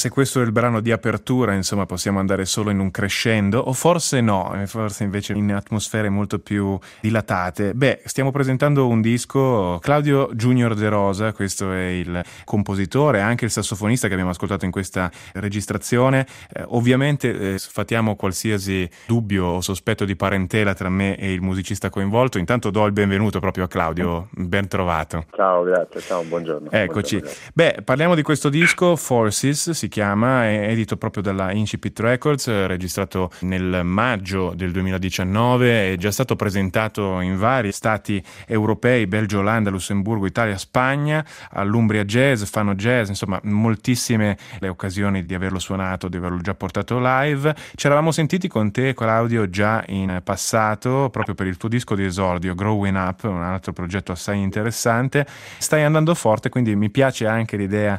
se questo è il brano di apertura, insomma, possiamo andare solo in un crescendo, o forse no, forse invece in atmosfere molto più dilatate. Beh, stiamo presentando un disco, Claudio Junior De Rosa, questo è il compositore, anche il sassofonista che abbiamo ascoltato in questa registrazione. Ovviamente sfatiamo qualsiasi dubbio o sospetto di parentela tra me e il musicista coinvolto. Intanto do il benvenuto proprio a Claudio, ben trovato. Ciao, grazie, ciao, buongiorno. Eccoci. Buongiorno. Beh, parliamo di questo disco, Forces si chiama, è edito proprio dalla Incipit Records, registrato nel maggio del 2019, è già stato presentato in vari stati europei, Belgio, Olanda, Lussemburgo, Italia, Spagna, all'Umbria Jazz, Fano Jazz, insomma moltissime le occasioni di averlo suonato, di averlo già portato live. Ci eravamo sentiti con te, Claudio, già in passato, proprio per il tuo disco di esordio, Growing Up, un altro progetto assai interessante. Stai andando forte, quindi mi piace anche l'idea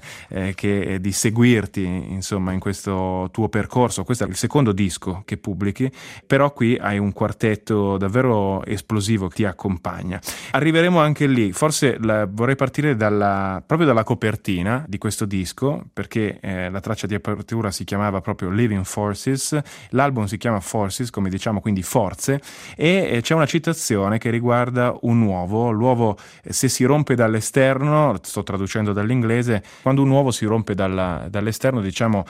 di seguirti, insomma, in questo tuo percorso. Questo è il secondo disco che pubblichi, però qui hai un quartetto davvero esplosivo che ti accompagna. Arriveremo anche lì, forse vorrei partire proprio dalla copertina di questo disco, perché la traccia di apertura si chiamava proprio Living Forces, l'album si chiama Forces, come diciamo, quindi forze, e c'è una citazione che riguarda un uovo. L'uovo, se si rompe dall'esterno, sto traducendo dall'inglese, quando un uovo si rompe dall'esterno, diciamo,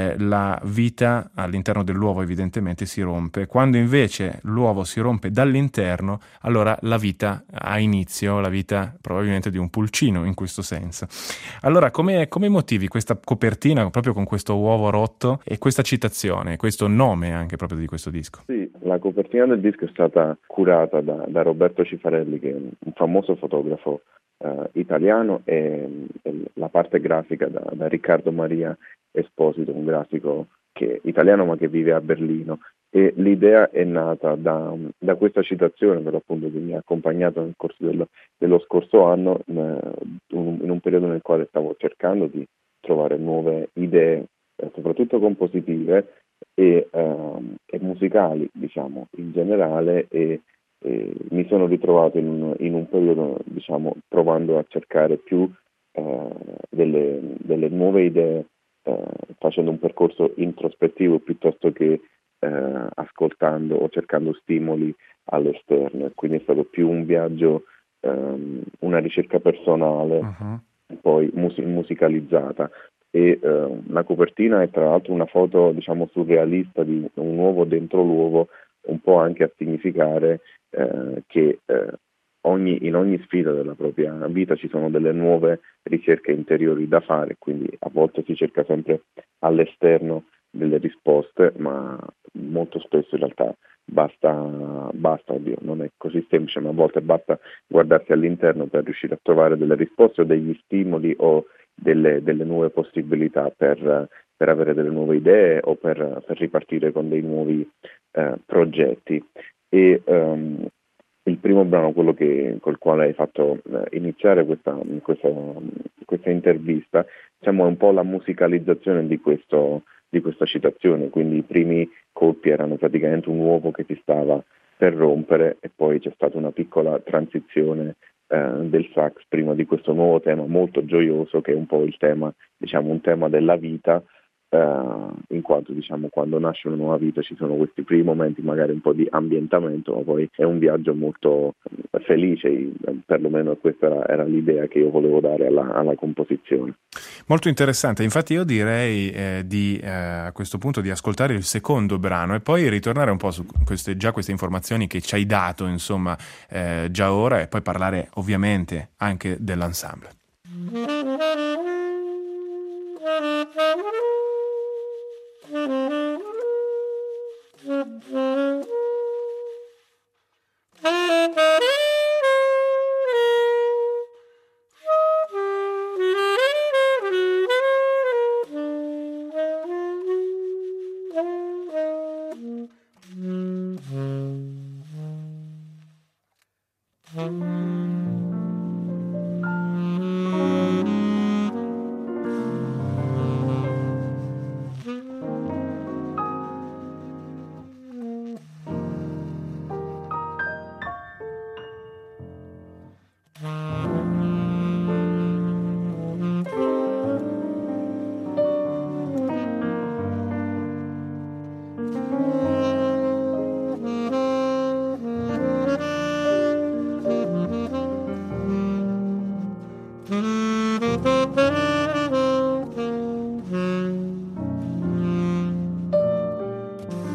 la vita all'interno dell'uovo evidentemente si rompe. Quando invece l'uovo si rompe dall'interno, allora la vita ha inizio, la vita probabilmente di un pulcino in questo senso. Allora, come motivi questa copertina proprio con questo uovo rotto e questa citazione, questo nome anche proprio di questo disco? Sì, la copertina del disco è stata curata da Roberto Cifarelli, che è un famoso fotografo italiano, e la parte grafica da Riccardo Maria Esposito, un grafico italiano ma che vive a Berlino. E l'idea è nata da questa citazione, per appunto, che mi ha accompagnato nel corso dello scorso anno, in un periodo nel quale stavo cercando di trovare nuove idee, soprattutto compositive e musicali, diciamo, in generale, e mi sono ritrovato in un periodo, diciamo, provando a cercare più delle nuove idee, facendo un percorso introspettivo piuttosto che ascoltando o cercando stimoli all'esterno. Quindi è stato più un viaggio, una ricerca personale, poi musicalizzata. E la copertina è tra l'altro una foto, diciamo, surrealista di un uovo dentro l'uovo, un po' anche a significare che in ogni sfida della propria vita ci sono delle nuove ricerche interiori da fare, quindi a volte si cerca sempre all'esterno delle risposte, ma molto spesso in realtà basta, oddio, non è così semplice, ma a volte basta guardarsi all'interno per riuscire a trovare delle risposte o degli stimoli o delle nuove possibilità per avere delle nuove idee o per ripartire con dei nuovi progetti. E il primo brano, quello col quale hai fatto iniziare questa intervista, diciamo, è un po' la musicalizzazione di questa citazione. Quindi i primi colpi erano praticamente un uovo che si stava per rompere, e poi c'è stata una piccola transizione del sax prima di questo nuovo tema molto gioioso, che è un po' il tema, diciamo, un tema della vita, in quanto, diciamo, quando nasce una nuova vita ci sono questi primi momenti magari un po' di ambientamento, ma poi è un viaggio molto felice, perlomeno questa era l'idea che io volevo dare alla composizione. Molto interessante, infatti io direi a questo punto di ascoltare il secondo brano e poi ritornare un po' su queste informazioni che ci hai dato, insomma, già ora, e poi parlare ovviamente anche dell'ensemble.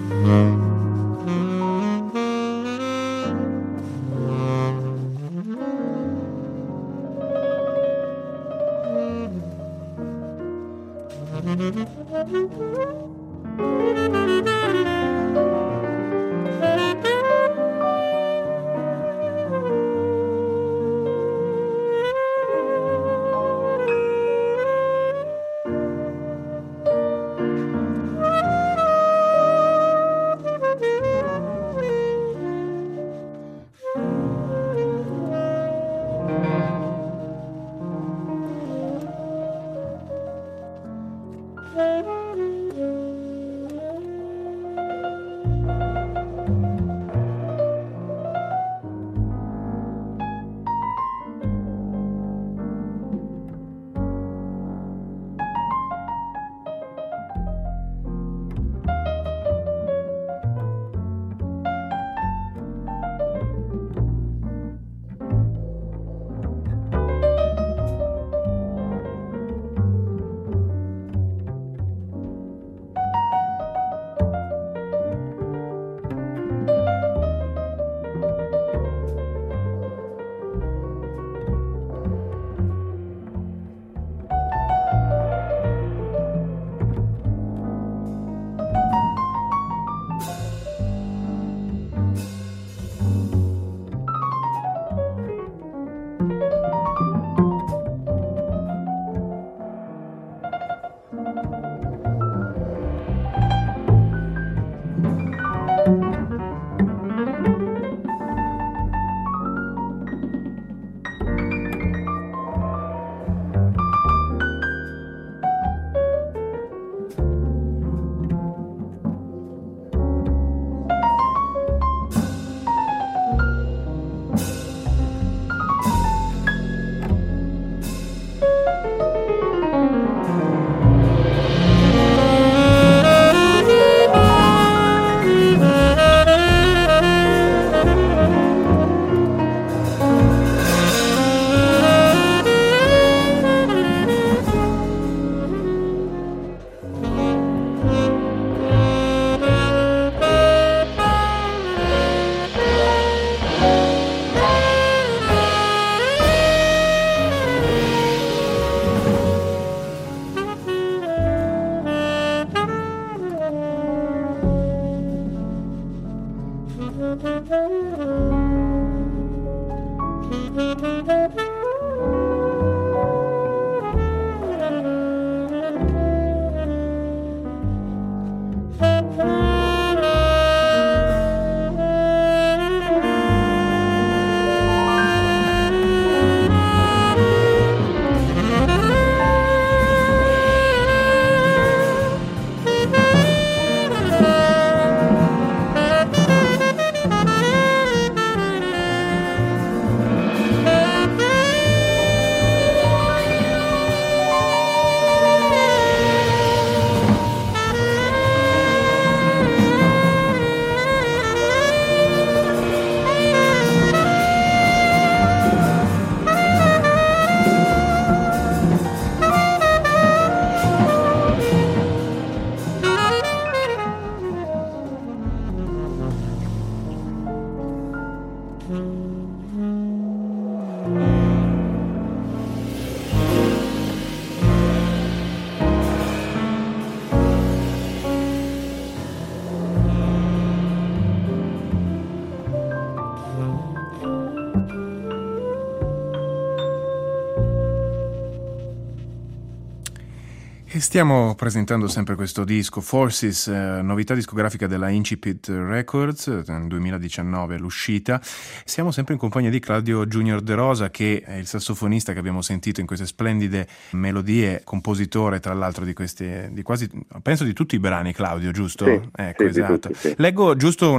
E stiamo presentando sempre questo disco, Forces, novità discografica della Incipit Records, nel 2019 l'uscita. Siamo sempre in compagnia di Claudio Junior De Rosa, che è il sassofonista che abbiamo sentito in queste splendide melodie, compositore tra l'altro di questi, di quasi, penso di tutti i brani, Claudio, giusto? Sì, ecco, sì, esatto. tutti, sì. Leggo giusto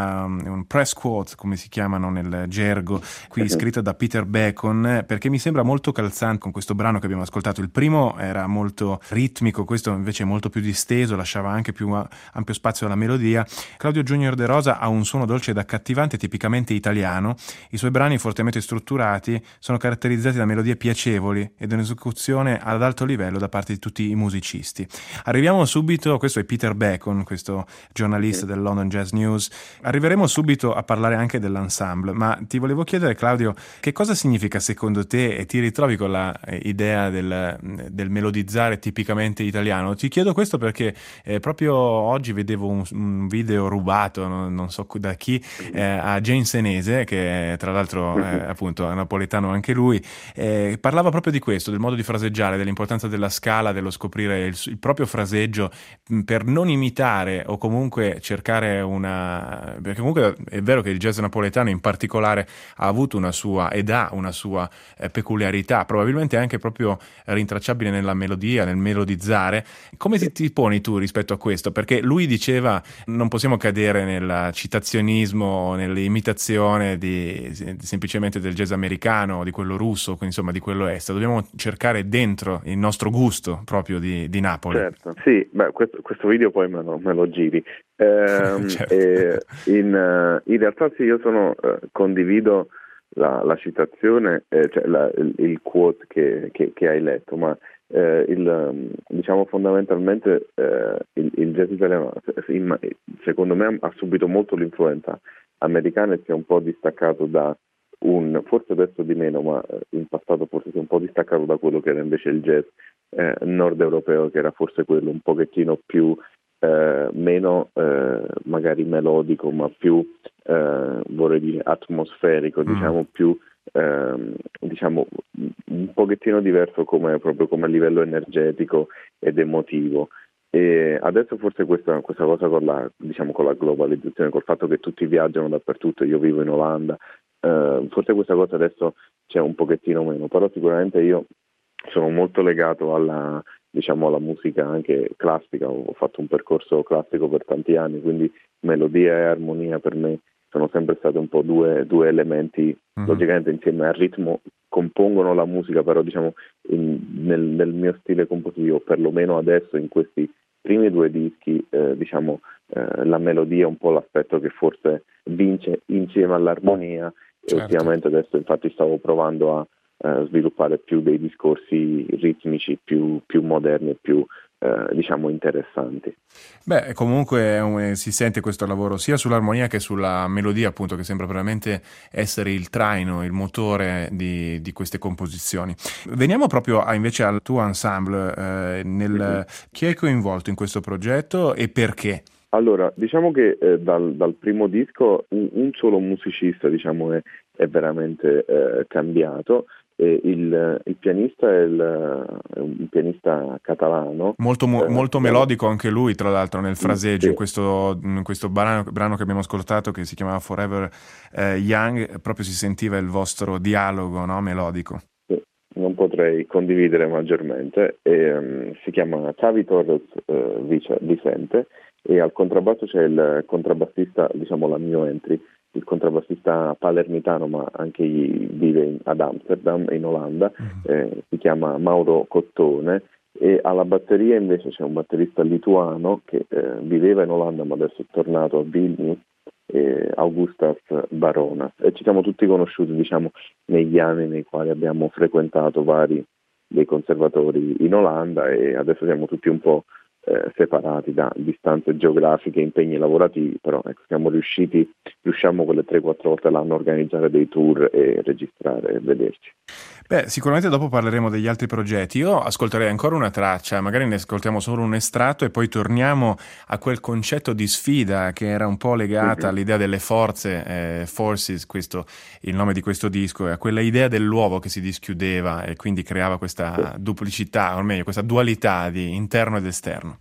un press quote, come si chiamano nel gergo, qui scritta da Peter Bacon, perché mi sembra molto calzante con questo brano che abbiamo ascoltato. Il primo era molto ritmico, ritmico, questo invece è molto più disteso, lasciava anche più ampio spazio alla melodia. Claudio Junior De Rosa ha un suono dolce ed accattivante tipicamente italiano. I suoi brani fortemente strutturati sono caratterizzati da melodie piacevoli ed un'esecuzione ad alto livello da parte di tutti i musicisti. Arriviamo subito, questo è Peter Bacon, questo giornalista del London Jazz News. Arriveremo subito a parlare anche dell'ensemble, ma ti volevo chiedere, Claudio, che cosa significa secondo te, e ti ritrovi con la idea del melodizzare tipicamente italiano? Ti chiedo questo perché proprio oggi vedevo un video rubato, non so da chi, a Jane Senese, che tra l'altro appunto è napoletano anche lui, parlava proprio di questo, del modo di fraseggiare, dell'importanza della scala, dello scoprire il proprio fraseggio per non imitare o comunque cercare perché comunque è vero che il jazz napoletano in particolare ha avuto una sua ed ha una sua peculiarità, probabilmente anche proprio rintracciabile nella melodia, nel melodizzare. Come ti poni tu rispetto a questo? Perché lui diceva non possiamo cadere nel citazionismo, nell'imitazione semplicemente del jazz americano, di quello russo, quindi insomma di quello est. Dobbiamo cercare dentro il nostro gusto proprio di Napoli. Certo, sì, questo video poi me lo giri. Certo. In realtà sì, io condivido la citazione, cioè il quote che hai letto, ma diciamo fondamentalmente il jazz italiano secondo me ha subito molto l'influenza americana e si è un po' distaccato forse adesso di meno, ma in passato forse si è un po' distaccato da quello che era invece il jazz nord europeo, che era forse quello un pochettino più meno magari melodico, ma più vorrei dire atmosferico, diciamo più diciamo un pochettino diverso proprio come livello energetico ed emotivo. E adesso forse questa cosa con la globalizzazione, col fatto che tutti viaggiano dappertutto, io vivo in Olanda, forse questa cosa adesso c'è un pochettino meno, però sicuramente io sono molto legato alla musica anche classica, ho fatto un percorso classico per tanti anni, quindi melodia e armonia per me sono sempre state un po' due elementi, logicamente insieme al ritmo compongono la musica, però diciamo nel mio stile compositivo, perlomeno adesso in questi primi due dischi, la melodia è un po' l'aspetto che forse vince insieme all'armonia. Certo. E ultimamente adesso infatti stavo provando a sviluppare più dei discorsi ritmici più moderni e più interessanti. Beh, comunque si sente questo lavoro sia sull'armonia che sulla melodia, appunto, che sembra veramente essere il traino, il motore di queste composizioni. Veniamo proprio invece al tuo ensemble, chi è coinvolto in questo progetto e perché? Allora, diciamo che dal primo disco un solo musicista è veramente cambiato. Il pianista è un pianista catalano. Molto melodico anche lui, tra l'altro, nel fraseggio, sì. in questo brano che abbiamo ascoltato, che si chiamava Forever Young, proprio si sentiva il vostro dialogo, no? Melodico. Sì, non potrei condividere maggiormente. Si chiama Xavi Torres Vicente, e al contrabbasso c'è il contrabbassista, la mio entry, il contrabbassista palermitano, ma anche vive ad Amsterdam, in Olanda, si chiama Mauro Cottone, e alla batteria invece c'è un batterista lituano che viveva in Olanda ma adesso è tornato a Vilnius, Augustas Baronas, e ci siamo tutti conosciuti negli anni nei quali abbiamo frequentato vari dei conservatori in Olanda, e adesso siamo tutti un po' separati da distanze geografiche e impegni lavorativi, però riusciamo quelle 3-4 volte all'anno a organizzare dei tour e registrare e vederci. Beh, sicuramente dopo parleremo degli altri progetti. Io ascolterei ancora una traccia, magari ne ascoltiamo solo un estratto e poi torniamo a quel concetto di sfida che era un po' legata all'idea delle forze, Forces, il nome di questo disco, e a quella idea dell'uovo che si dischiudeva e quindi creava questa duplicità, o meglio, questa dualità di interno ed esterno.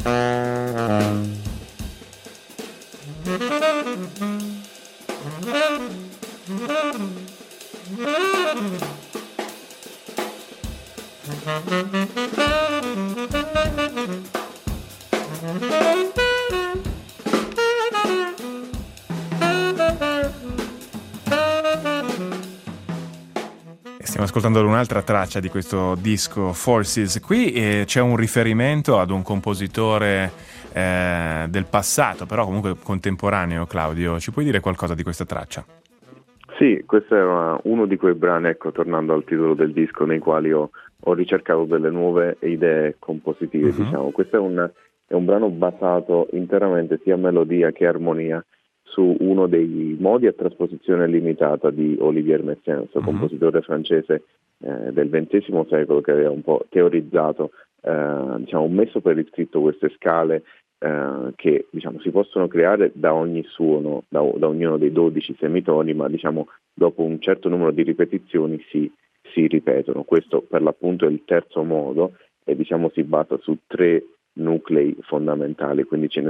Stiamo ascoltando un'altra traccia di questo disco Forces. Qui c'è un riferimento ad un compositore del passato, però comunque contemporaneo. Claudio, ci puoi dire qualcosa di questa traccia? Sì, questo era uno di quei brani, ecco, tornando al titolo del disco, nei quali ho ricercato delle nuove idee compositive, diciamo. Questo è un brano basato interamente sia melodia che armonia su uno dei modi a trasposizione limitata di Olivier Messiaen, compositore francese del XX secolo, che aveva un po' teorizzato, diciamo, messo per iscritto queste scale che, diciamo, si possono creare da ogni suono, da ognuno dei 12 semitoni, ma, diciamo, dopo un certo numero di ripetizioni si ripetono. Questo per l'appunto è il terzo modo e, diciamo, si basa su 3 nuclei fondamentali, quindi ci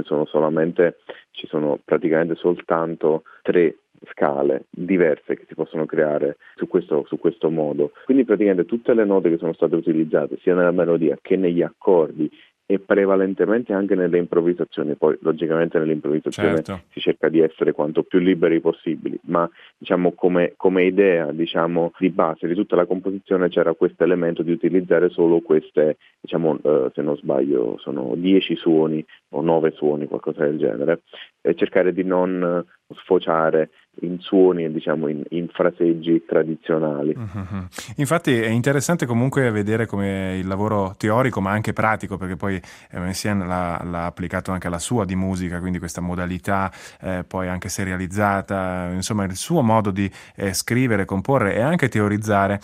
sono praticamente soltanto 3 scale diverse che si possono creare su questo modo. Quindi praticamente tutte le note che sono state utilizzate sia nella melodia che negli accordi e prevalentemente anche nelle improvvisazioni, poi logicamente nell'improvvisazione Certo. si cerca di essere quanto più liberi possibili, ma, diciamo, come idea, diciamo, di base di tutta la composizione c'era questo elemento di utilizzare solo queste, diciamo, se non sbaglio sono 10 suoni o 9 suoni, qualcosa del genere, e cercare di non sfociare in suoni, diciamo, in fraseggi tradizionali. Infatti è interessante comunque vedere come il lavoro teorico ma anche pratico, perché poi Messiaen l'ha applicato anche alla sua di musica, quindi questa modalità poi anche serializzata, insomma il suo modo di scrivere, comporre e anche teorizzare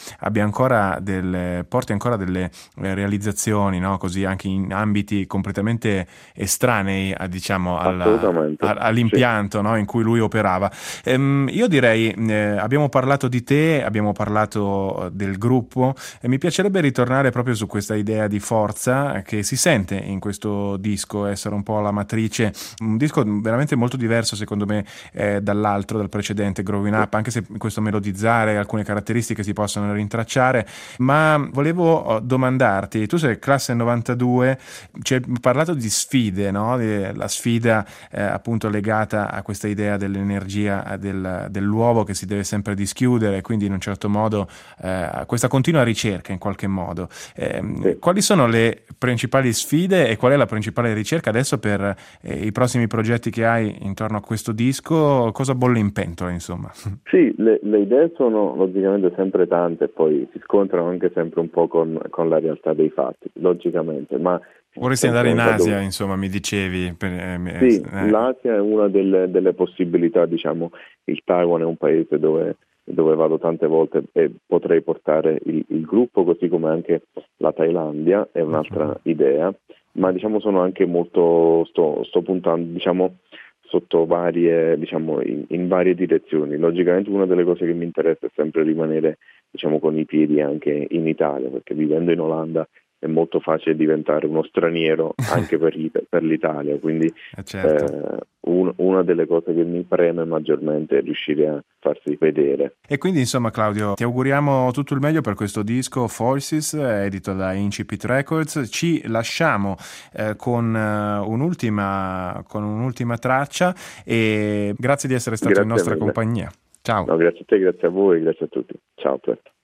porti ancora delle realizzazioni, no? Così anche in ambiti completamente estranei diciamo all'impianto, sì, no? In cui lui operava. Io direi, abbiamo parlato di te, abbiamo parlato del gruppo e mi piacerebbe ritornare proprio su questa idea di forza che si sente in questo disco, essere un po' la matrice, un disco veramente molto diverso secondo me dall'altro, dal precedente Growing Up, anche se questo melodizzare alcune caratteristiche si possono rintracciare, ma volevo domandarti, tu sei classe 92, ci hai parlato di sfide, no? La sfida appunto legata a questa idea dell'energia dell'uovo che si deve sempre dischiudere, quindi in un certo modo questa continua ricerca in qualche modo. Sì. Quali sono le principali sfide e qual è la principale ricerca adesso per i prossimi progetti che hai intorno a questo disco? Cosa bolle in pentola, insomma? Sì, le idee sono logicamente sempre tante e poi si scontrano anche sempre un po' con la realtà dei fatti, logicamente, ma Vorresti andare in Asia, insomma, mi dicevi. Sì, l'Asia è una delle possibilità, diciamo. Il Taiwan è un paese dove vado tante volte e potrei portare il gruppo, così come anche la Thailandia è un'altra idea, ma, diciamo, sono anche molto, sto puntando, diciamo, sotto varie, diciamo, in varie direzioni. Logicamente una delle cose che mi interessa è sempre rimanere, diciamo, con i piedi anche in Italia, perché vivendo in Olanda è molto facile diventare uno straniero anche per l'Italia, quindi certo. Una delle cose che mi preme maggiormente è riuscire a farsi vedere. E quindi, insomma, Claudio, ti auguriamo tutto il meglio per questo disco Forces, edito da Incipit Records. Ci lasciamo con un'ultima traccia e grazie di essere stato in nostra compagnia. Ciao. No, grazie a te, grazie a voi, grazie a tutti. Ciao, a presto.